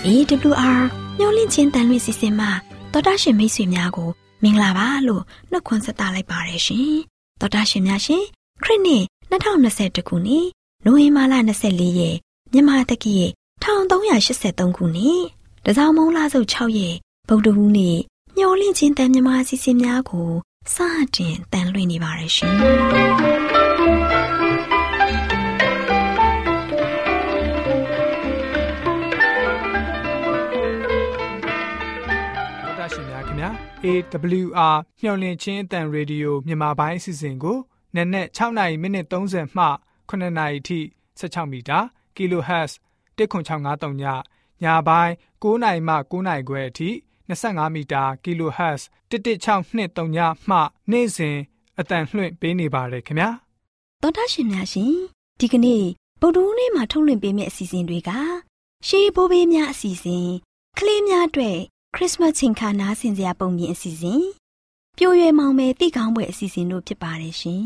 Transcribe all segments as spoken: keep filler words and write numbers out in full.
A W R မျော်လင့်ခြင်းတန်လွင့်စီစဉ်မှာတော်တာရှင်မိတ်ဆွေများကိုမင်္ဂလာပါလို့နှုတ်ခွန်းဆက်တာလိုက်ပါတယ်ရှင်တော်တာရှင်များရှင်ခရစ်နှစ်နှစ်ထောင်နှစ်ဆယ်ခုနှစ်နိုဝင်ဘာလနှစ်ဆယ်လေးရက်မြန်မာတက္ကီတစ်ထောင်သုံးရာရှစ်ဆယ်သုံးခုနှစ်တစောင်းမုံလစုပ်၆ရက်ဗုဒ္ဓဟူးနေ့မျော်လင့်ခြင်းတန်မြမအစီအစဉ်များကိုစတင်တန်လွှင့်နေပါတယ်ရှင်ရှင်များခင်ဗျာ A W R မျှော်လင့်ခြင်းအတန်ရေဒီယိုမြန်မာပိုင်းအစီအစဉ်ကိုနက်နက်၆နာရီမိနစ်၃၀မှခုနှစ်နာရီထိ၁၆မီတာ Kilohertz တစ်ခု၆ငါးသုံးညညပိုင်း၉နာရီမှ၉နာရီခွဲအထိ၂၅မီတာ Kilohertz တစ်တစ်၆နှစ်သုံးညမှနေ့စဉ်အတန်လွှင့်ပေးနေပါတယ်ခင်ဗျာတော်တာရှင်များရှင်ဒီကနေ့ဗုဒ္ဓဟူးနေ့မှာထုတ်လွှင့်ပေးမယ့်အစီအစဉ်တွေကရှေးဘိုးဘေးများအစီအစဉ်ကလေးများအတွက်ခရစ်စမတ်ချိန်ခါနားဆင်စရာပုံပြင်အစီအစဉ်ပြိုရွယ်မောင်မယ်တိကောင်းပွဲအစီအစဉ်တို့ဖြစ်ပါတယ်ရှင်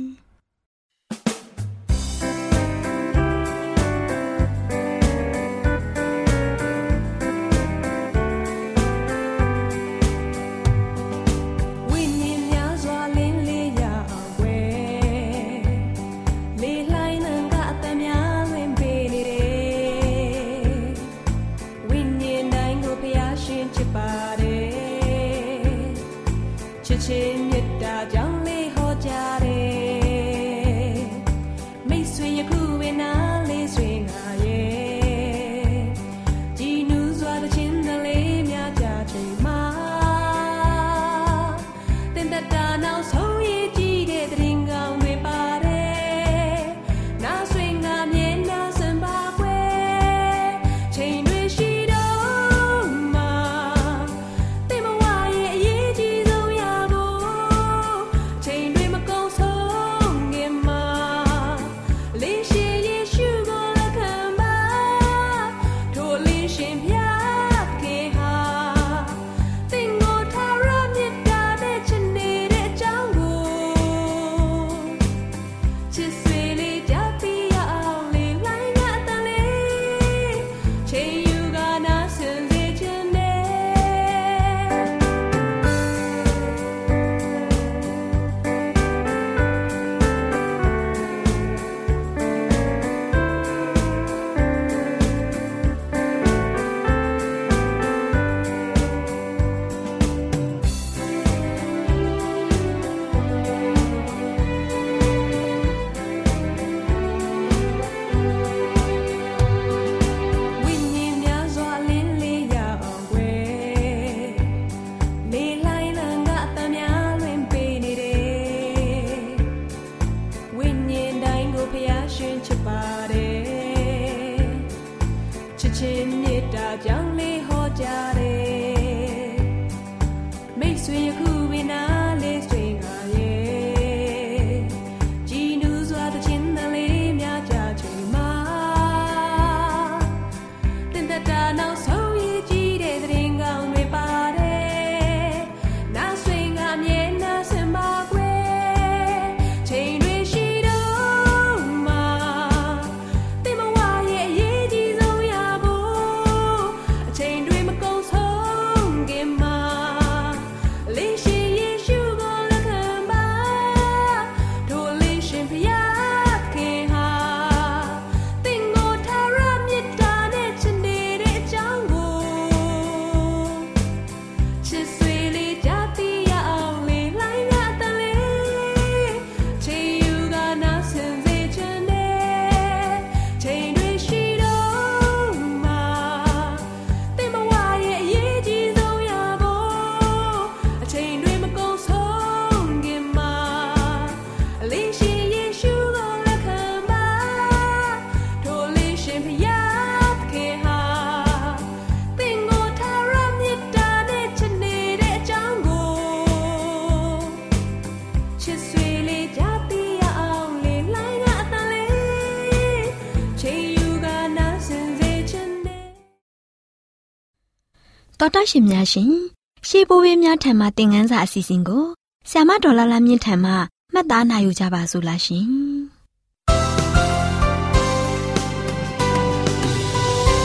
တော်တာရှင်များရှင်ရှေးဘိုးဘေးများထံမှသင်ခန်းစာအစီအစဉ်ကိုဆ iam မဒေါ်လာလာမြင့်ထံမှမှတ်သားနိုင်ယူကြပါစို့လားရှင်ညော်လင့်ချ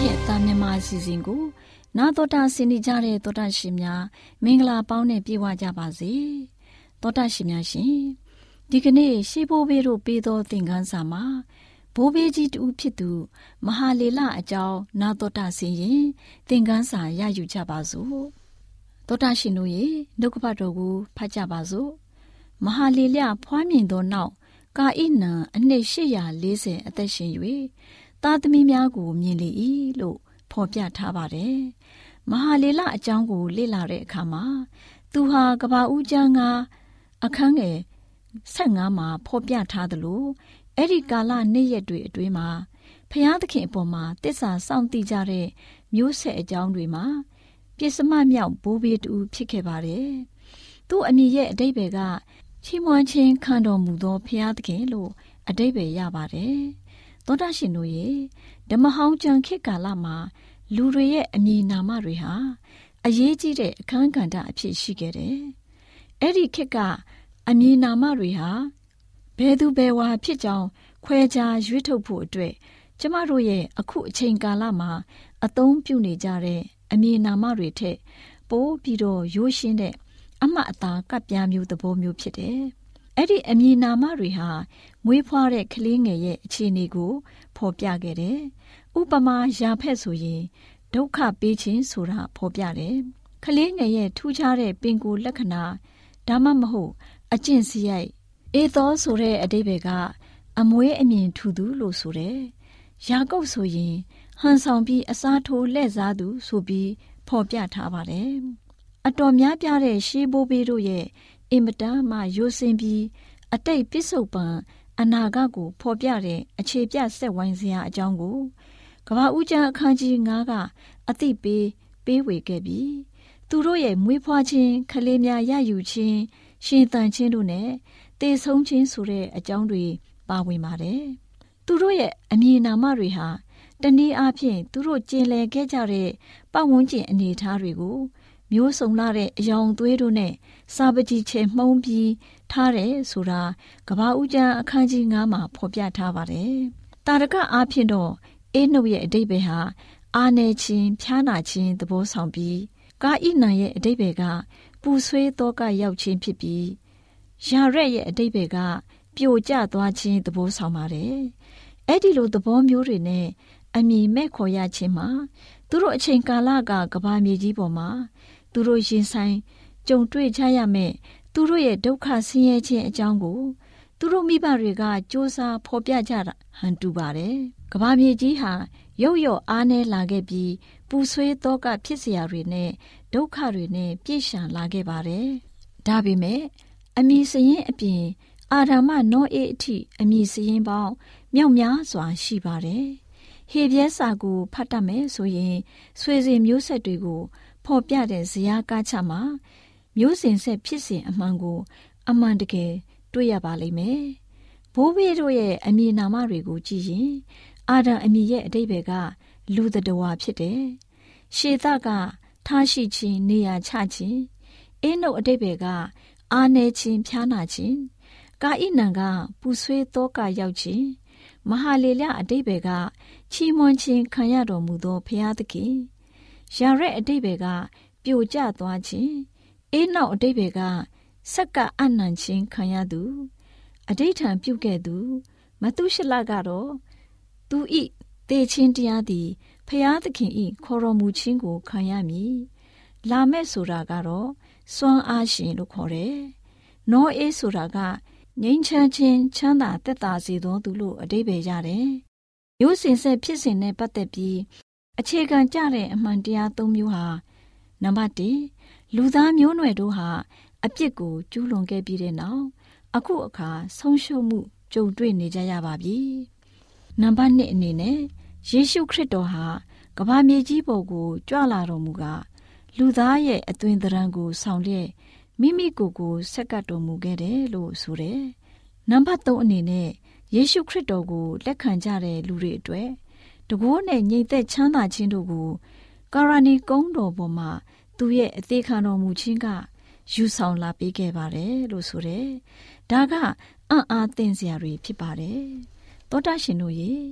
ရဲ့တာမြန်မာအစီအစဉ်ကိုနာတော်တာဆင်နေကြတဲ့တော်တာရှင်များမင်္ဂလာပေါင်းနဲ့ပြည့်ဝကြပါစေတော်တာရှင်များရှင်ဒီကနေ့ရှေးဘိုးဘေးတို့ပေးသောသင်ခန်းစာမှာဘိုးဘေးကြီးတူဖြစ်သူမဟာလေလအကြောင်းနာတော်တာဆင်ရင်သင်ခန်းစာရယူကြပါစို့တော်တာရှင်တို့ရဲ့နှုတ်ကပတ်တော်ကိုဖတ်ကြပါစို့မဟာလေလဖွားမြင်သောနောက်ကာဣနံအနှစ်၈၄၀အသက်ရှင်၍သားသမီးများကိုမြင်လေ၏လို့ဖော်ပြထားပါတယ်။မဟာလေလအကြောင်းကိုလေ့လာတဲ့အခါမှာသူဟာကဘာဦးကျမ်းကအခန်းငယ်၁၅မှာဖော်ပြထားသလိုအဲ့ဒီကာလနေ့ရက်တွေအတွင်းမှာဖျားသခင်အပေါ်မှာတစ္ဆာစောင့်တည်ကြတဲ့မျိုးဆက်အကြောင်းတွေမှာပြစ်စမမြောက်ဘိုးဘေးတူဖြစ်ခဲ့ပါတယ်။သူ့အမည်ရဲ့အဓိပ္ပာယ်ကချီးမွမ်းခြင်းခံတော်မူသောဖျားသခင်လို့အဓိပ္ပာယ်ရပါတယ်။သောတာရှင်တို့ရဲ့ဓမ္မဟောင်းကျမ်းခေတ်ကာလမှာလူတွေရဲ့အမည်နာမတွေဟာအရေးကြီးတဲ့အခန်းကဏ္ဍအဖြစ်ရှိခဲ့တယ်။အဲ့ဒီခေတ်ကအမည်နာမတွေဟာဘယ်သူဘယ်ဝါဖြစ်ကြောင်းခွဲခြားရွေးထုတ်ဖို့အတွက်ကျမတို့ရဲ့အခုအချိန်ကာလမှာအသုံးပြုနေကြတဲ့အမည်နာမတွေထက်ပိုပြီးတော့ရိုးရှင်းတဲ့အမှတ်အသားကပ်ပြားမျိုးသဘောမျိုးဖြစ်တယ်။အဲ့ဒီအမည်နာမတွေဟာမွေးဖွားတဲ့ကလေးငယ်ရဲ့အခြေအနေကိုဖော်ပြခဲ့တယ်။ဥပမာရာဖက်ဆိုရင်ဒုက္ခပေးခြင်းဆိုတာဖော်ပြတယ်။ကလေးငယ်ရဲ့ထူးခြားတဲ့ပင်ကိုယ်လက္ခဏာဒါမှမဟုတ်အကျင့်စရိုက်အေသောဆိုတဲ့အဓိပ္ပာယ်ကအမွေးအမြင်ထူသူလို့ဆိုတယ်။ယာကုပ်ဆိုရင်ဟန်ဆောင်ပြီးအစားထိုးလှည့်စားသူဆိုပြီးဖော်ပြထားပါတယ်။အတော်များပြားတဲ့ရှေးဘိုးဘေးတို့ရဲ့အင်မတန်မှရိုးစင်ပြီးအတိတ်ပစ္စုပန်အနာဂတ်ကိုဖော်ပြတဲ့အခြေပြဆက်ဝိုင်းစရာအကြောင်းကိုကမ္ဘာဦးကျမ်းအခန်းကြီး၅ကအသိပေးပေးဝေခဲ့ပြီးသူတို့ရဲ့မွေးဖွားခြင်းကလေးများရယူခြင်းရှင်သန်ခြင်းတို့နဲ့တည်ဆုံးခြင်းဆိုတဲ့အကြောင်းတွေပါဝင်ပါတယ်။သူတို့ရဲ့အမည်နာမတွေဟာတနည်းအားဖြင့်သူတို့ကျင်လည်ခဲ့ကြတဲ့ပတ်ဝန်းကျင်အနေအထားတွေကိုမျိုးစုံလာတဲ့အယောင်သွေးတို့နဲ့စာပတိချေမှုံးပြီးထားတယ်ဆိုတာကမ္ဘာဦးကျမ်းအခန်းကြီး၅မှာဖော်ပြထားပါတယ်။တာရကအားဖြင့်တော့အေးနှုတ်ရဲ့အဓိပ္ပာယ်ဟာအာနယ်ခြင်းဖြားနာခြင်းသဘောဆောင်ပြီးကာဣနံရဲ့အဓိပ္ပာယ်ကပူဆွေးသောကရောက်ခြင်းဖြစ်ပြီးယာရက်ရဲ့အဓိပ္ပာယ်ကပြိုကျသွားခြင်းသဘောဆောင်ပါတယ်။အဲ့ဒီလိုသဘောမျိုးတွေနဲ့အမည်မဲ့ခေါ်ရခြင်းမှာသူတို့အချိန်ကာလကကမ္ဘာမြေကြီးပေါ်မှာသူတို့ရင်ဆိုင်ကြုံတွေ့ကြရမယ်သူတို့ရဲ့ဒုက္ခဆင်းရဲခြင်းအကြောင်းကိုသူတို့မိဘတွေကစ조사ဖော်ပြကြတာဟန်တူပါတယ်။ကမ္ဘာမြေကြီးဟာရုပ်ရော့အားနည်းလာခဲ့ပြီးပူဆွေးသောကဖြစ်เสียတွေနဲ့ဒုက္ခတွေနဲ့ပြည့်ရှံလာခဲ့ပါတယ်။ဒါပေမဲ့အမည်စရင်အပြင်အာဒါမနောအေအထိအမည်စရင်ပေါင်းမြောက်များစွာရှိပါတယ်။ဟေပြဲစာကိုဖတ်တတ်မယ်ဆိုရင်ဆွေစဉ်မျိုးဆက်တွေကိုဖော်ပြတဲ့ဇယားကားချမှာမျိုးစဉ်ဆက်ဖြစ်စဉ်အမှန်ကိုအမှန်တကယ်တွေ့ရပါလိမ့်မယ်။ဘိုးဘေးတို့ရဲ့အမည်နာမတွေကိုကြည့်ရင်အာဒံအမည်ရဲ့အဓိပ္ပာယ်ကလူသတ္တဝါဖြစ်တယ်။ရှေသကထားရှိခြင်းနေရာချခြင်းအင်းတို့အဓိပ္ပာယ်ကအာနယ်ခြင်းဖြားနာခြင်းကာဣနံကပူဆွေးသောကရောက်ခြင်းမဟာလေလအဓိပ္ပာယ်ကချီးမွမ်းခြင်းခံရတော်မူသောဘုရားသခင်ယာရက်အဓိပ္ပာယ်ကပြိုကျသွားခြင်းအေးနောက်အဓိပ္ပာယ်ကဆက်ကပ်အနှံခြင်းခံရသူအဓိဋ္ဌံပြုခဲ့သူမသုရှလကတော့သူဤတေချင်းတရားသည်ဘုရားသခင်ဤခေါ်တော်မူခြင်းကိုခံရမည်လာမဲ့ဆိုတာကတော့စွမ်းအားရှင်လို့ခေါ်တယ်နောအေးဆိုတာကငြိမ်းချမ်းခြင်းချမ်းသာသက်သာစေသောသူလို့အဓိပ္ပာယ်ရတယ်ရိုးစင်ဆက်ဖြစ်စဉ်နဲ့ပတ်သက်ပြီးအခြေခံကြတဲ့အမှန်တရားသုံးမျိုးဟာနံပါတ်၁လူသားမျိုးနွယ်တို့ဟာအပြစ်ကိုကျူးလွန်ခဲ့ပြီးတဲ့နောက်အခုအခါဆုံးရှုံးမှုကြုံတွေ့နေကြရပါပြီနံပါတ်၂အနေနဲ့ယေရှုခရစ်တော်ဟာကမ္ဘာမြေကြီးပေါ်ကိုကြွလာတော်မူကလူသားရဲ့အသွင်သဏ္ဍာန်ကိုဆောင်လျက်မိမိကိုယ်ကိုဆက်ကပ်တော်မူခဲ့တယ်လို့ဆိုတယ်နံပါတ်၃အနေနဲ့ယေရှုခရစ်တော်ကိုလက်ခံကြတဲ့လူတွေအတွက်တကိုးနဲ့ညီသက်ချမ်းသာခြင်းတို့ကိုကာရဏီကုန်းတော်ပေါ်မှာသူရဲ့အသေးခံတော်မူခြင်းကယူဆောင်လာပေးခဲ့ပါတယ်လို့ဆိုတယ်။ဒါကအံ့အားသင့်စရာတွေဖြစ်ပါတယ်။သောတာရှင်တို့ရေဘ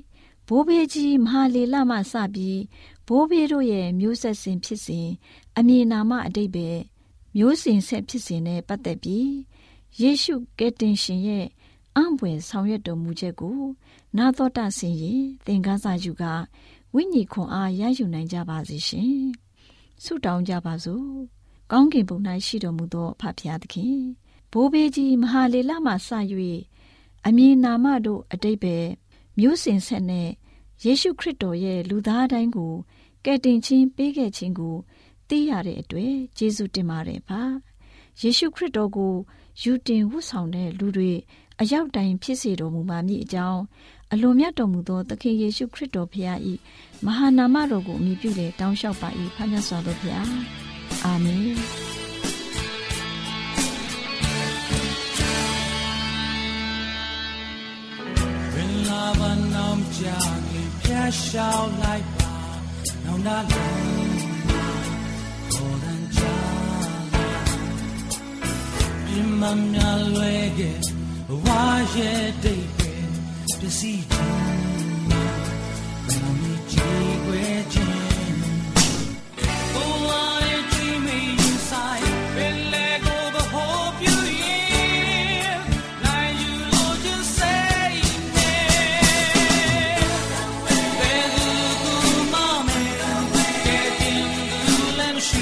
ဘိုးဘေးကြီးမဟာလေလမှစပြီးဘိုးဘေးတို့ရဲ့မျိုးဆက်စဉ်ဖြစ်စဉ်အမည်နာမအတိတ်ပဲမျိုးစဉ်ဆက်ဖြစ်စဉ်နဲ့ပတ်သက်ပြီးယေရှုကယ်တင်ရှင်ရဲ့အံ့ဖွယ်ဆောင်ရွက်တော်မူချက်ကိုနာတော်တာဆင်ရင်သင်ခန်းစာယူကဝိညာဉ်ခွန်အားရယူနိုင်ကြပါစေရှင်။ဆုတောင်းကြပါစို့။ကောင်းကင်ဘုံ၌ရှိတော်မူသောဖဖျားသခင်ဘိုးဘေးကြီးမဟာလေလမှစ၍အမည်နာမတို့အတိတ်ပဲမျိုးစဉ်ဆက်နဲ့ယေရှုခရစ်တော်ရဲ့လူသားတိုင်းကိုကယ်တင်ခြင်းပေးခဲ့ခြင်းကိုသိရတဲ့အတွက်ကျေးဇူးတင်ပါတယ်ပါယေရှုခရစ်တော်ကိုယူတင်ဝတ်ဆောင်တဲ့လူတွေအရောက်တိုင်းဖြစ်စေတော်မူပါမည်အကြောင်းအလွန်မြတ်တော်မူသောသခင်ယေရှုခရစ်တော်ဖခင်၏မဟာနာမတော်ကိုအမိပြုတဲ့တောင်းလျှောက်ပါ၏ဖခင်စွာသောဖခင်အာမင်ဝင်လာပါနောင်ကြခင်ဖျက်ရှောက်လိုက်ပါနောင်နာလုံးပေါ်ရန်ကြပြမမြလွယ်ကဝါရဲ့တိတ်ပဲတစီချင်ဘယ်မီချီွယ်ခြင်းကိုဝါရဲ့ချီမီယူဆိုင်ဘယ်လေကိုဘဟောပြူရင်နိုင်ယူလို့ချင်းစိတ်နဲ့ဘယ်သူကူမမဲကဲတင်သူလည်းမရှိ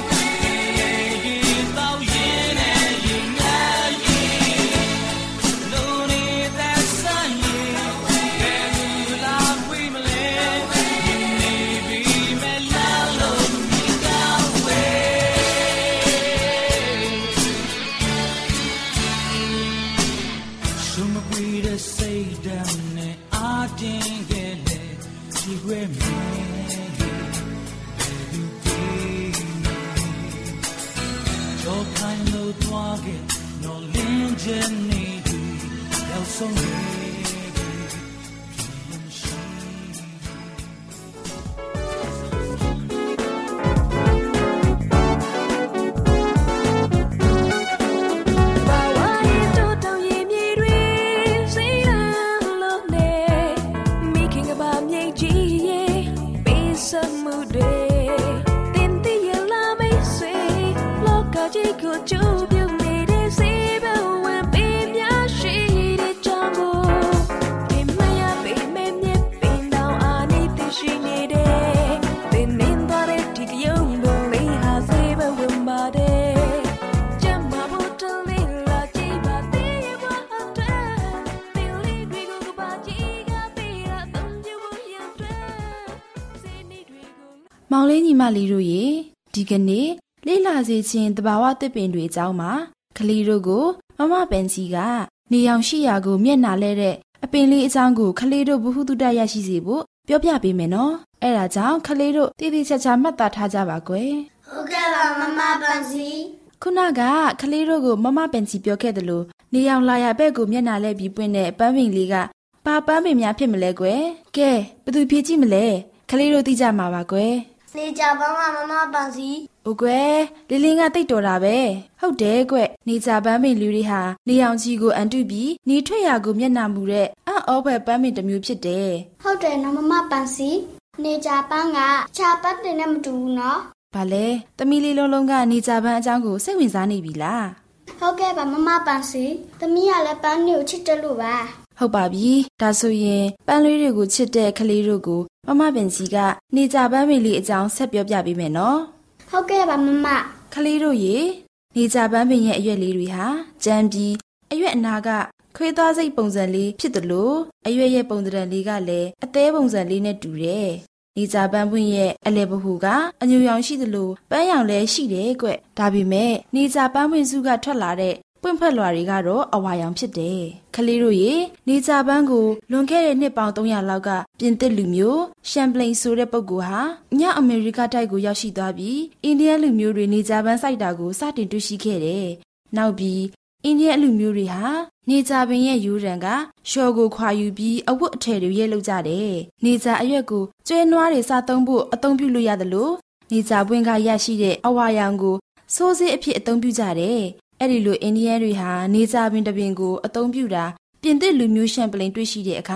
မောင်လေးညီမလေးတို့ရေဒီကနေ့လေ့လာစေခြင်းတဘာဝသစ်ပင်တွေအကြောင်းမှာကလေးတို့ကိုမမပန်စီကနေရောင်ရှိရာကိုမျက်နှာလဲတဲ့အပင်လေးအကြောင်းကိုကလေးတို့ဘ ഹു တုတရရှိစေဖို့ပြောပြပေးမယ်နော်အဲ့ဒါကြောင့်ကလေးတို့တည်တည်ချာချာမှတ်သားထားကြပါကွယ်ဟုတ်ကဲ့ပါမမပန်စီခုနကကလေးတို့ကိုမမပန်စီပြောခဲ့တယ်လို့နေရောင်လာရဘက်ကိုမျက်နှာလဲပြီးပွင့်တဲ့ပန်းပင်လေးကပါပန်းပင်များဖြစ်မလဲကွယ်ကဲဘယ်သူဖြေကြည့်မလဲကလေးတို့သိကြမှာပါကွယ်နေကြပါမမမပန်စီ။ဟုတ်ကွယ်လင်းလင်းကတိတ်တော်တာပဲ။ဟုတ်တယ်ကွနေကြပန်းပင်လူတွေဟာနေအောင်ကြီးကိုအန်တုပြီးနေထွက်ရာကိုမျက်နှာမူတဲ့အံ့ဩဖွယ်ပန်းပင်တစ်မျိုးဖြစ်တယ်။ဟုတ်တယ်နော်မမပန်စီနေကြပန်းကခြာပန်းတင်နဲ့မတူဘူးနော်။ဘာလဲ။သမီးလေးလုံးလုံးကနေကြပန်းအကြောင်းကိုစိတ်ဝင်စားနေပြီလား။ဟုတ်ကဲ့ပါမမပန်စီသမီးကလည်းပန်းတွေကိုချစ်တယ်လို့ပါ။ဟုတ်ပါပြီ။ဒါဆိုရင်ပန်းလေးတွေကိုချစ်တဲ့ကလေးတို့ကိုမမပင်စီကနေကြပန်းပင်လေးအကြောင်းဆက်ပြောပြပေးမယ်နော်ဟုတ်ကဲ့ပါမမကလေးတို့ရေနေကြပန်းပင်ရဲ့အရွက်လေးတွေဟာကြမ်းပြီးအရွက်အနာကခွေးသားစိတ်ပုံစံလေးဖြစ်တယ်လို့အရွက်ရဲ့ပုံစံလေးကလည်းအသေးပုံစံလေးနဲ့တူတယ်နေကြပန်းပွင့်ရဲ့အလဲပဟူကအညူရောင်ရှိတယ်လို့ပန်းရောင်လည်းရှိတယ်ကွဒါပေမဲ့နေကြပန်းပွင့်စုကထွက်လာတဲ့ပွင့်ဖက်လွာတွေကတော့အဝါရောင်ဖြစ်တယ်။ကလေးတို့ရေနေကြပန်းကိုလွန်ခဲ့တဲ့နှစ်ပေါင်းသုံးရာလောက်ကပြင်သစ်လူမျိုးရှမ်ပလိန်ဆိုတဲ့ပုဂ္ဂိုလ်ဟာညအမေရိကတိုက်ကိုရောက်ရှိသွားပြီးအိန္ဒိယလူမျိုးတွေနေကြပန်းစိုက်တာကိုစတင်တွေ့ရှိခဲ့တယ်။နောက်ပြီးအိန္ဒိယလူမျိုးတွေဟာနေကြပင်ရဲ့ယူရန်ကရှော်ကိုခွာယူပြီးအဝတ်အထည်တွေရဲလုပ်ကြတယ်။နေကြအရွက်ကိုကျွဲနွားတွေစားသုံးဖို့အသုံးပြုလို့ရတယ်လို့နေကြပွင့်ကရရှိတဲ့အဝါရောင်ကိုစိုးစေးအဖြစ်အသုံးပြုကြတယ်။အဲ့ဒီလိုအိန္ဒိယတွေဟာနေကြပင်တပင်ကိုအသုံးပြုတာပြင်သစ်လူမျိုးရှမ်ပလိန်တွေ့ရှိတဲ့အခါ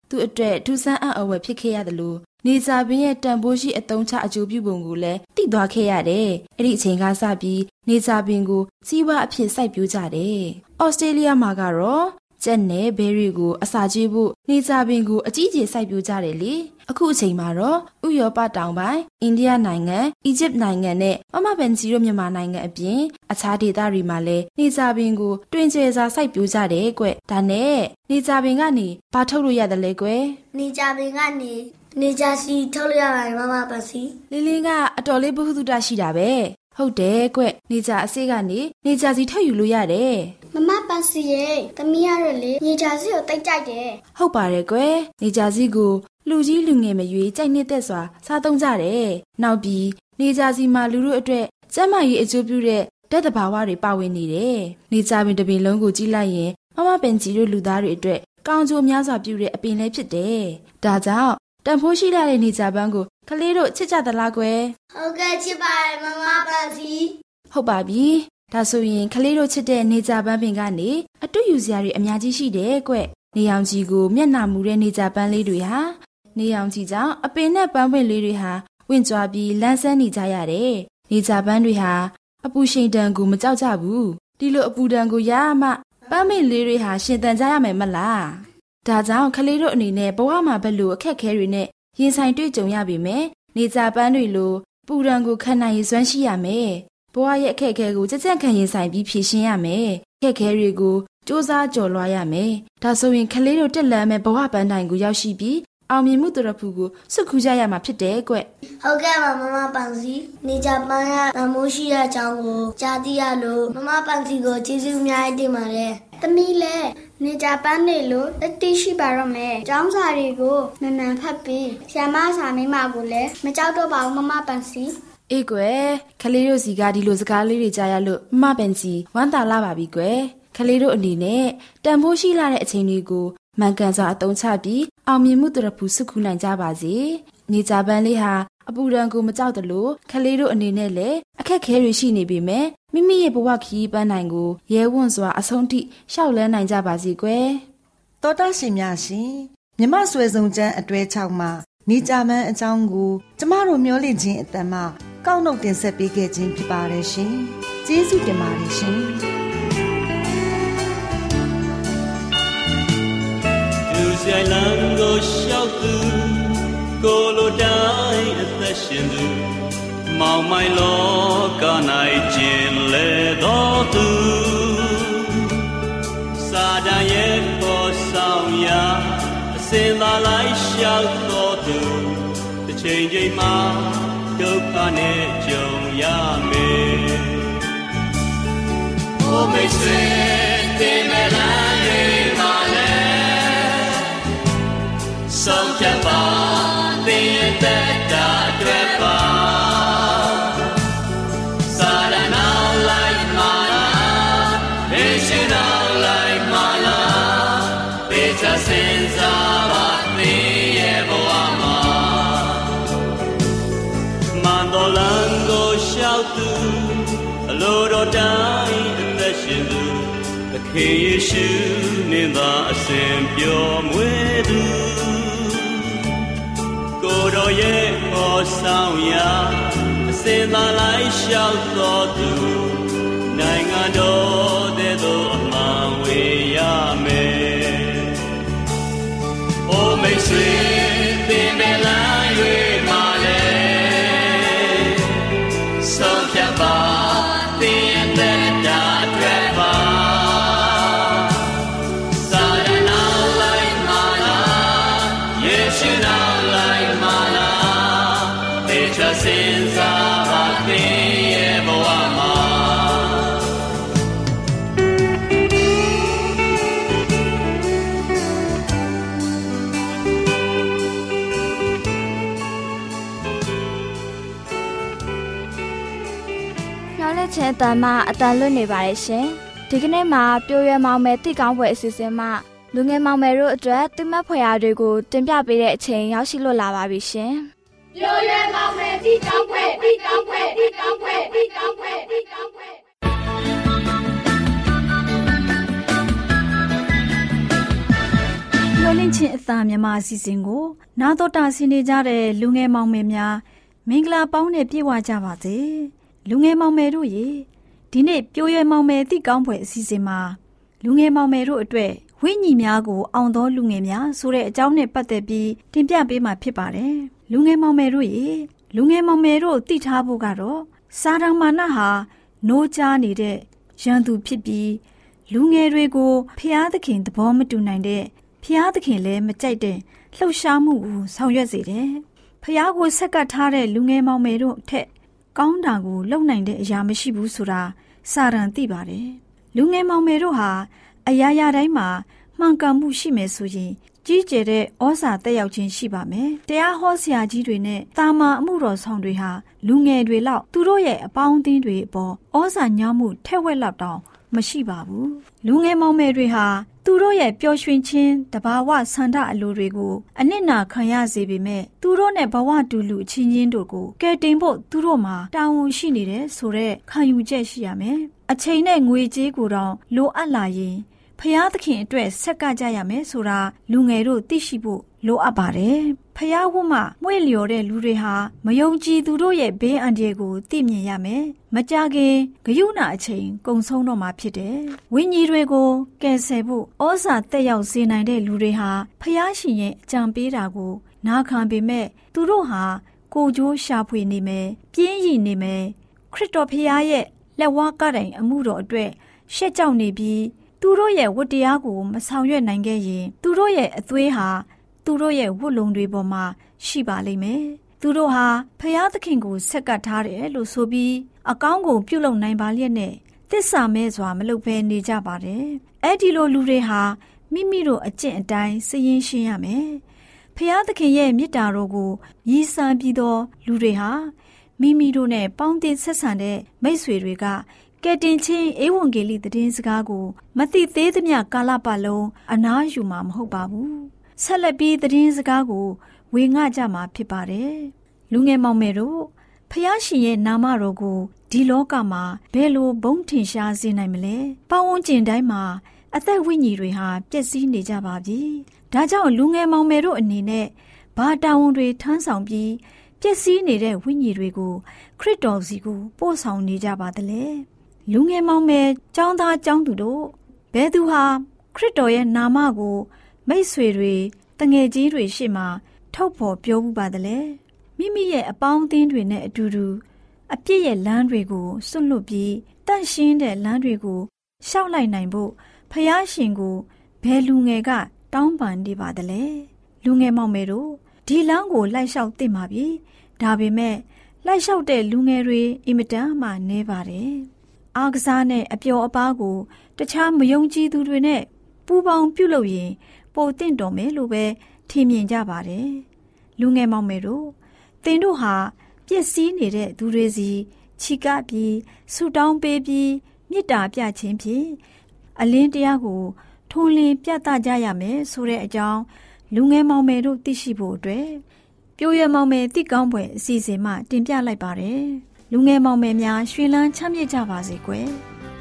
သူ့အတွက်ထူးဆန်းအံ့ဩဖွယ်ဖြစ်ခဲ့ရတယ်လို့နေကြပင်ရဲ့တန်ဖိုးရှိအသုံးချအကျိုးပြုပုံကိုလည်းသိသွားခဲ့ရတယ်။အဲ့ဒီအချိန်ကစပြီးနေကြပင်ကိုစီးပွားအဖြစ်စိုက်ပျိုးကြတယ်။ဩစတြေးလျမှာကတော့ကျက်နဲ့ဘဲတွေကိုအစာကျွေးဖို့နေကြပင်ကိုအကြီးကြီးစိုက်ပျိုးကြတယ်လေ။အခုအချိန်မှာတော့ဥရောပတောင်ပိုင်းအိန္ဒိယနိုင်ငံအီဂျစ်နိုင်ငံနဲ့မမဘန်ဂျီတို့မြန်မာနိုင်ငံအပြင်အခြားဒေသတွေမှာလည်းနေကြပင်ကိုတွင်ကျယ်စွာစိုက်ပျိုးကြတယ်ကွ။ဒါနဲ့နေကြပင်ကနေဘာထုတ်လို့ရတယ်လဲကွ။နေကြပင်ကနေနေကြစီထုတ်လို့ရပါတယ်မမပန်စီလင်းလင်းကအတော်လေးဘုဟုတ္တရှိတာပဲဟုတ်တယ်ကွနေကြအစိကနေနေကြစီထုတ်ယူလို့ရတယ်မမပန်စီရဲ့သမီးရတော့လေနေကြစီကိုတိတ်ကြိုက်တယ်ဟုတ်ပါတယ်ကွနေကြစီကိုလူကြီးလူငယ်မရွေးကြိုက်နှစ်သက်စွာစားသုံးကြတယ်နောက်ပြီးနေကြစီမှာလူတို့အတွက်ကျန်းမာရေးအကျိုးပြုတဲ့ဓာတ်သဘာဝတွေပါဝင်နေတယ်နေကြပင်တစ်ပင်လုံးကိုကြည့်လိုက်ရင်မမပင်ကြီးတို့လူသားတွေအတွက်ကောင်းကျိုးများစွာပြုတဲ့အပင်လေးဖြစ်တယ်ဒါကြောင့်တန်ဖိုးရှိလာတဲ့နေကြပန်းကိုကလေးတို့ချစ်ကြသလားကွယ်ဟုတ်ကဲ့ချစ်ပါတယ်မမပန်စီဟုတ်ပါပြီဒါဆိုရင်ကလေးတို့ချစ်တဲ့နေကြပန်းပင်ကနေအတူယူစရာတွေအများကြီးရှိတယ်ကွနေရောင်ကြီးကိုမျက်နှာမူတဲ့နေကြပန်းလေးတွေဟာနေရောင်ကြီးကြောင့်အပင်နဲ့ပန်းပွင့်လေးတွေဟာဝင့်ကြွားပြီးလန်းဆန်းနေကြရတယ်နေကြပန်းတွေဟာအပူရှိန်တန်ကိုမကြောက်ကြဘူးဒီလိုအပူတန်ကိုရမှပန်းပင်လေးတွေဟာရှင်သန်ကြရမယ်မလားဒါကြောင့်ကလေးတို့အနေနဲ့ဘဝမှာဘယ်လိုအခက်အခဲတွေနဲ့ရင်ဆိုင်တွေ့ကြုံရပြီမယ်နေကြပန်းတွေလိုပူဒဏ်ကိုခံနိုင်ရစွမ်းရှိရမယ်ဘဝရဲ့အခက်အခဲကိုကြက်ကြက်ခံရင်ဆိုင်ပြီးဖြေရှင်းရမယ်အခက်အခဲတွေကိုစ조사ကျော်လွှားရမယ်ဒါဆိုရင်ကလေးတို့တက်လန်းမဲ့ဘဝပန်းတိုင်ကိုရောက်ရှိပြီးအောင်မြင်မှုတရဖူကိုစွတ်ခူးကြရမှာဖြစ်တယ်ကွဟုတ်ကဲ့ပါမမပန်စီနေကြပန်းရတမိုးရှိတဲ့အကြောင်းကိုကြားသိရလို့မမပန်စီကိုကျေးဇူးအများကြီးတင်ပါတယ်သမီးလည်းနေကြပန်းနေလို့အတိရှိပါတော့မယ်ကျောင်းစာတွေကိုနန်းနန်းဖတ်ပြီးဆရာမစာမိမကိုလည်းမကြောက်တော့ပါဘူးမမပန်စီအေးကွယ်ကလေးတို့စီကဒီလိုစကားလေးတွေကြားရလို့မမပန်စီဝမ်းသာလာပါပြီကွယ်ကလေးတို့အနေနဲ့တန်ဖိုးရှိလာတဲ့အချိန်တွေကိုမှန်ကန်စွာအသုံးချပြီးအောင်မြင်မှုတရဖူစုခုနိုင်ကြပါစေနေကြပန်းလေးဟာအပူဒဏ်ကိုမကြောက်တလို့ကလေးတို့အနေနဲ့လည်းအခက်ခဲတွေရှိနေပေမဲ့မိမိရဲ့ဘဝခရီးပန်းနိုင်ကိုရဲဝံ့စွာအဆုံးထိရှောက်လန်းနိုင်ကြပါစေကွယ်တောတာရှင်များရှင်မြမဆွေစုံကျန်းအတွဲ၆မှာနေကြပန်းအကြောင်းကိုကျမတို့မျှော်လင့်ခြင်းအတန်မှကောက်နှုတ်တင်ဆက်ပေးခဲ့ခြင်းဖြစ်ပါတယ်ရှင်ကျေးဇူးတင်ပါတယ်ရှင်在浪过小子，过路တိုင်းအသက်ရှင်သူမောင်မိုင်လောက၌ကျင်လေတော်သူစာတန်ရဲ့ပေါ်ဆောင်ရာအစင်သာလိုက်လျှောက်တော်သူတစ်ချိန်ချိန်မှာဒုက္ခနဲ့ကြုံရမယ်။အိုမိတ်ဆွေတင်မဲ့လမ်းတွေမှာဆုံးဖြတ်ပါသင်ရဲ့သက်တာအတွက်ပါစာရနာလိုက်မာလာဘေးရှိနာလိုက်မာလာပေချစင်စားပါသင်ရဲ့ဘဝမှာမန်တော်လန်ကိုရှောက်သူအလိုတော်တိုင်းအသက်ရှင်သူသခင်ယေရှုနှင့်သာအစဉ်ပျော်မွေ့သူကိုယ်တော်ရဲ့ခေါ်ဆောင်ရာအစင်သာလိုက်လျှောက်တော်သူနိုင်ငံတော်တဲ့သို့အမှန်ဝေရမယ်။အိုမိတ်ဆွေသင်မဲ့လမ်း၍မှာလေဆုံးဖြတ်ပါသင်ရဲ့သက်တာအတွက်ပါစာရနာလိုက်မှာလားယေရှုနာစင်စားပါသင်ရဲ့ဘဝမှာနောက်လက်ချင်အတန်မှအတန်လွတ်နေပါရဲ့ရှင်ဒီကနေ့မှာပြိုရွယ်မောင်မယ်တိကောင်းပွဲအစီအစဉ်မှာလူငယ်မောင်မယ်တို့အတွက်တိမတ်ဖွယ်ရာတွေကိုတင်ပြပေးတဲ့အချိန်ရောက်ရှိလို့လာပါပြီရှင်ပြိုရွယ်မောင်မယ်တိကောင်းပွဲတိကောင်းပွဲတိကောင်းပွဲတိကောင်းပွဲတိကောင်းပွဲမမျော်လင့်ခြင်းအသံမြန်မာအစီအစဉ်ကိုနာတော်တာဆင်နေကြတဲ့လူငယ်မောင်မယ်များမင်္ဂလာပေါင်းနဲ့ပြည့်ဝကြပါစေလူငယ်မောင်မယ်တို့ရေဒီနေ့ပြိုရွယ်မောင်မယ်အသည့်ကောင်းဖွယ်အစီအစဉ်မှာလူငယ်မောင်မယ်တို့အတွက်ဝိညာဉ်များကိုအောင်သောလူငယ်များဆိုတဲ့အကြောင်းနဲ့ပတ်သက်ပြီးတင်ပြပေးမှာဖြစ်ပါတယ်လူငယ်မောင်မယ်တို့ရေလူငယ်မောင်မယ်တို့သိထားဖို့ကတော့စာတန်မာနဟာနိုးကြားနေတဲ့ရန်သူဖြစ်ပြီးလူငယ်တွေကိုဖျားသခင်သဘောမတူနိုင်တဲ့ဖျားသခင်လည်းမကြိုက်တဲ့လှုပ်ရှားမှုကိုဆောင်ရွက်စေတယ်။ဖျားကိုဆက်ကပ်ထားတဲ့လူငယ်မောင်မယ်တို့အထက်ကောင်းတာကိုလုပ်နိုင်တဲ့အရာမရှိဘူးဆိုတာစာတန်သိပါတယ်။လူငယ်မောင်မယ်တို့ဟာအရာရာတိုင်းမှာမှန်ကန်မှုရှိမယ်ဆိုရင်ကြီးကျယ်တဲ့ဩဇာတက်ရောက်ခြင်းရှိပါမယ်။တရားဟောဆရာကြီးတွေနဲ့တာမန်အမှုတော်ဆောင်တွေဟာလူငယ်တွေလောက်သူတို့ရဲ့အပေါင်းအသင်းတွေအပေါ်ဩဇာညောင်းမှုထက်ဝက်လောက်တောင်မရှိပါဘူး။လူငယ်မောင်မယ်တွေဟာသူတို့ရဲ့ပျော်ရွှင်ခြင်းတဘာဝဆန္ဒအလိုတွေကိုအနစ်နာခံရစေပေမဲ့သူတို့နဲ့ဘဝတူလူအချင်းချင်းတို့ကိုကယ်တင်ဖို့သူတို့မှာတာဝန်ရှိနေတယ်ဆိုတဲ့ခံယူချက်ရှိရမယ်။အချိန်နဲ့ငွေကြေးကိုတောင်လိုအပ်လာရင်ဖျားသခင်အတွက်ဆက်ကကြရမယ်ဆိုတာလူငယ်တို့သိရှိဖို့လိုအပ်ပါတယ်။ဖျားဝတ်မှမွေ့လျော်တဲ့လူတွေဟာမယုံကြည်သူတို့ရဲ့ဘေးအန္တရာယ်ကိုသိမြင်ရမယ်။မကြခင်ဂယုဏအချိန်ကုန်ဆုံးတော့မှာဖြစ်တယ်။ဝိညာဉ်တွေကိုကယ်ဆယ်ဖို့ဩဇာတက်ရောက်စေနိုင်တဲ့လူတွေဟာဖျားရှင်ရဲ့အကြံပေးတာကိုနားခံပေမဲ့သူတို့ဟာကိုကြိုးရှာဖွေနေမယ်၊ပြင်းရည်နေမယ်။ခရစ်တော်ဖျားရဲ့လက်ဝါးကတိုင်အမှုတော်အတွက်ရှက်ကြောက်နေပြီးသူတို့ရဲ့ဝတ်တရားကိုမဆောင်ရွက်နိုင်ခဲ့ရင်သူတို့ရဲ့အသွေးဟာသူတို့ရဲ့ဝတ်လုံတွေပေါ်မှာရှိပါလိမ့်မယ်။သူတို့ဟာဖျားသခင်ကိုဆက်ကပ်ထားတယ်လို့ဆိုပြီးအကောင်းကိုပြုလုပ်နိုင်ပါလျက်နဲ့သစ္စာမဲ့စွာမလုပ်ဘဲနေကြပါတယ်။အဲ့ဒီလိုလူတွေဟာမိမိတို့အကျင့်အတိုင်းစည်ရင်ရှင်းရမယ်။ဖျားသခင်ရဲ့မေတ္တာတော်ကိုရည်စံပြီးသောလူတွေဟာမိမိတို့နဲ့ပေါင်းတင်ဆက်ဆံတဲ့မိတ်ဆွေတွေကကယ်တင်ခြင်းဧဝံဂေလိသတင်းစကားကိုမသိသေးသမျှကာလပတ်လုံးအနားယူမှာမဟုတ်ပါဘူး။ဆက်လက်ပြီးသတင်းစကားကိုဝေငှကြမှာဖြစ်ပါတယ်။လူငယ်မောင်မယ်တို့ဖျားရှင်ရဲ့နာမတော်ကိုဒီလောကမှာဘယ်လိုဘုံထင်ရှားစေနိုင်မလဲ။ပတ်ဝန်းကျင်တိုင်းမှာအသက်ဝိညာဉ်တွေဟာပျက်စီးနေကြပါပြီ။ဒါကြောင့်လူငယ်မောင်မယ်တို့အနေနဲ့ဘာတာဝန်တွေထမ်းဆောင်ပြီးပျက်စီးနေတဲ့ဝိညာဉ်တွေကိုခရစ်တော်စီကိုပို့ဆောင်နေကြပါသလဲ။လူငယ်မောင်မယ်ចောင်းသားចောင်းသူတို့ဘယ်သူဟာခရစ်တော်ရဲ့နာမကိုမိတ်ဆွေတွေတငယ်ချင်းတွေရှေ့မှာထုတ်ဖော်ပြောမှုပါသလဲမိမိရဲ့အပေါင်းအသင်းတွေနဲ့အတူတူအပြစ်ရဲ့လမ်းတွေကိုစွန့်လွတ်ပြီးတန့်ရှင်းတဲ့လမ်းတွေကိုရှောက်လိုက်နိုင်ဖို့ဖယားရှင်ကိုဘယ်လူငယ်ကတောင်းပန်နေပါသလဲလူငယ်မောင်မယ်တို့ဒီလမ်းကိုလိုက်လျှောက်သင့်ပါပြီဒါပေမဲ့လိုက်လျှောက်တဲ့လူငယ်တွေအင်မတန်မှနည်းပါတယ်အားကစားနဲ့အပျော်အပါးကိုတခြားမယုံကြည်သူတွေနဲ့ပူးပေါင်းပြုလုပ်ရင်ပိုတင့်တော်မယ်လို့ပဲထင်မြင်ကြပါတယ်လူငယ်မောင်မယ်တို့သင်တို့ဟာပျက်စီးနေတဲ့သူတွေစီချီကပ်ပြီးဆူတောင်းပေးပြီးမေတ္တာပြခြင်းဖြင့်အလင်းတရားကိုထုံးလင်းပြသကြရမယ်ဆိုတဲ့အကြောင်းလူငယ်မောင်မယ်တို့သိရှိဖို့အတွက်ပြိုရမောင်မယ်တိကောင်းပွဲအစီအစဉ်မှတင်ပြလိုက်ပါတယ်လူငယ်မောင်မယ်များရွှင်လန်းချမ်းမြေ့ကြပါစေကွယ်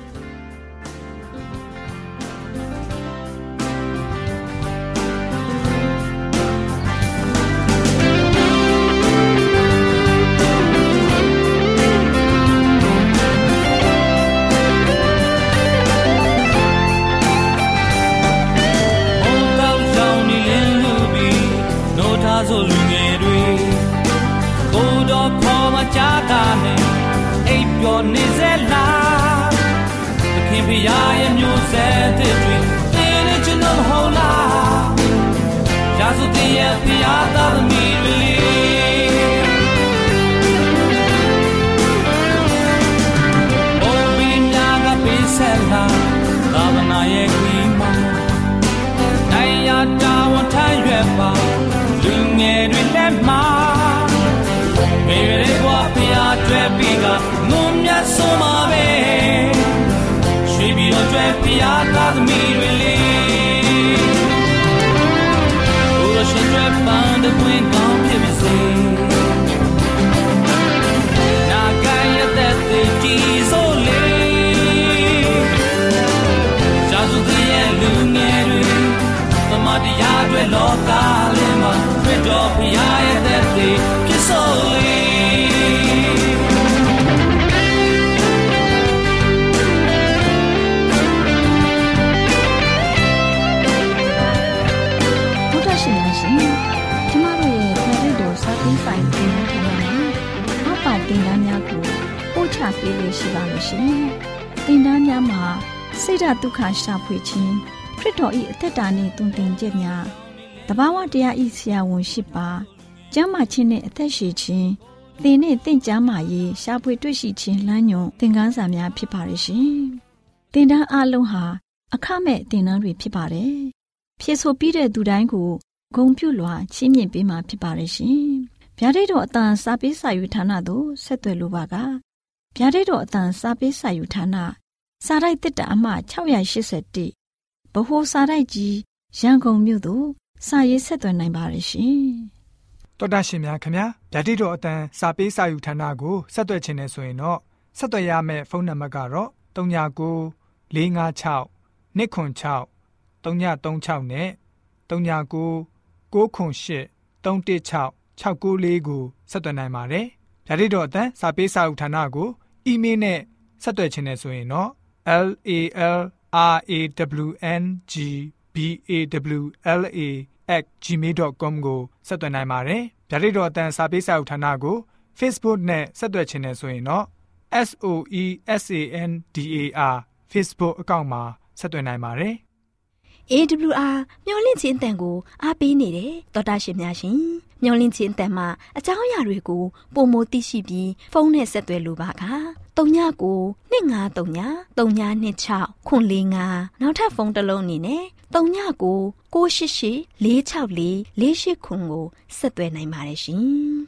ဆိုလူငယ်တွေကိုတော့ခေါ်မကြတာနဲ့အိပ်ပျော်နေစေလားသခင်ဖျားရဲ့မျိုးဆက်တွေသင်နဲ့ကျွန်တော်ဟောလားရာဇသရဲ့ဖျားသားသမီးတွေဘုံမင်းများကပေးဆက်လာသာသနာရဲ့ခွေးမနိုင်ရတာဝန်ထမ်းရွယ်ပါလူငယ်တွေလက်မှာငယ်ရွယ်တဲ့ဘဝဖျားကျွဲပြီးကငုံမြတ်ဆုံးပါပဲရွှေပြီးတော့ကျွဲဖျားသားသမီးတွေလေဘုရားရှင်ကျွဲပန်းတဲ့ပွင့်ကောင်းဖြစ်ပါစေနာဂန်ရတဲ့ကြည်စိုးလေဇာစုရဲ့လူငယ်တွေသမာတရားတွေလောကလေးမှာတွေ့တော့ဖရာရဲ့တဲ့ဒီဖြစ်စိုးလေးဒီဆိုင်တင်ထားတာမှာအပါတင်တန်းများကိုပို့ချပေးလို့ရှိပါလို့ရှင်။တင်တန်းများမှာစိတ်ဓာတ်ဒုက္ခရှာဖွေခြင်းခရစ်တော်၏အသက်တာနှင့်တုန်တင်ချက်များတဘာဝတရားဤဆရာဝန်ရှိပါကျမ်းမာခြင်းနှင့်အသက်ရှည်ခြင်းသင်နှင့်တင့်ကြမာရေးရှာဖွေတွေ့ရှိခြင်းလမ်းညွန်သင်ခန်းစာများဖြစ်ပါရဲ့ရှင်။တင်တန်းအလုံးဟာအခမဲ့တင်တန်းတွေဖြစ်ပါတယ်။ဖြည့်ဆို့ပြီးတဲ့သူတိုင်းကိုဂုဏ်ပြုလွှာချီးမြှင့်ပေးမှာဖြစ်ပါရဲ့ရှင်။ဗျာဒိတ်တော်အတန်စာပေးစာယူဌာနသို့ဆက်သွယ်လိုပါကဗျာဒိတ်တော်အတန်စာပေးစာယူဌာနစာရိုက်တစ်တာအမှ၆၈၁ဗဟိုစာရိုက်ကြီးရန်ကုန်မြို့သို့စာရေးဆက်သွယ်နိုင်ပါရရှင်။တော်တာရှင်များခင်ဗျာဗျာဒိတ်တော်အတန်စာပေးစာယူဌာနကိုဆက်သွယ်ခြင်းနဲ့ဆိုရင်တော့ဆက်သွယ်ရမယ့်ဖုန်းနံပါတ်ကတော့၃၉၉၄၅၆၂ခွန်၆၃၃၆နဲ့၃၉၉၉ခွန်၈၃၁၆၆၉လေးကိုဆက်သွင်းနိုင်ပါတယ်။ဗျာဒိတ်တော်အတန်းစာပေးစာဥထာဏာကိုအီးမေးလ်နဲ့ဆက်သွယ်ခြင်းနဲ့ဆိုရင်တော့ l a l r a w n g b a w l a at gmail dot com ကိုဆက်သွင်းနိုင်ပါတယ်။ဗျာဒိတ်တော်အတန်းစာပေးစာဥထာဏာကို Facebook နဲ့ဆက်သွယ်ခြင်းနဲ့ဆိုရင်တော့ S O E S A N D A R Facebook အကောင့်မှာဆက်သွင်းနိုင်ပါတယ်။ A W R မျော်လင့်ခြင်းအတန်ကိုအားပေးနေတယ်တော်တာရှင်များရှင်မျော်လင့်ခြင်းအတန်မှာအကြောင်းအရာတွေကိုပုံမသိရှိပြီးဖုန်းနဲ့ဆက်သွယ်လိုပါက၃ညကို၂၅၃ည၃ည၂၆ခွန်၄၅နောက်ထပ်ဖုန်းတစ်လုံးအနေနဲ့၃ညကို၉၈၈၄၆၄၄၈ခွန်ကိုဆက်သွယ်နိုင်ပါတယ်ရှင်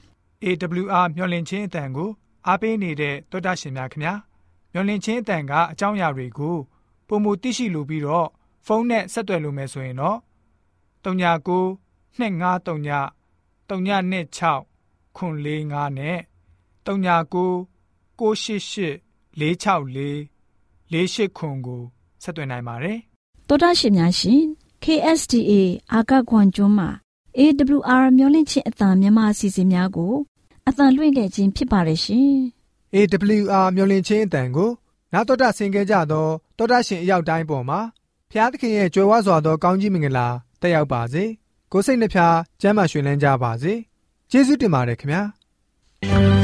A W R မျော်လင့်ခြင်းအတန်ကိုအားပေးနေတဲ့တော်တာရှင်များခင်ဗျာမျော်လင့်ခြင်းအတန်ကအကြောင်းအရာတွေကိုပုံမသိရှိလိုပြီးတော့ဖုန်းနဲ့ဆက်သွယ်လို့မယ်ဆိုရင်တော့၃ညကို၂၅၃ည၃ည၂၆ခွန်၄၅နဲ့၃ညကို၉၈၈၄၆၄၄၈ခွန်ကိုဆက်သွယ်နိုင်ပါတယ်။တော်တာရှင်များရှင် K S D A အာကခွန်ကျွန်းမှာ A W R မျိုးလင့်ချင်းအတန်မြန်မာအစီအစဉ်များကိုအတန်လွှင့်ခဲ့ခြင်းဖြစ်ပါတယ်ရှင်။ A W R မျိုးလင့်ချင်းအတန်ကိုနာတော်တာဆင် ခဲ့ကြသောတော်တာရှင်အရောက်တိုင်းပေါ်မှာဖျားသခင်ရဲ့ကြွယ်ဝစွာသောကောင်းကြီးမင်္ဂလာတက်ရောက်ပါစေကိုယ်စိတ်နှဖျားကျမ်းမာရွှင်လန်းကြပါစေကျေးဇူးတင်ပါတယ်ခင်ဗျာ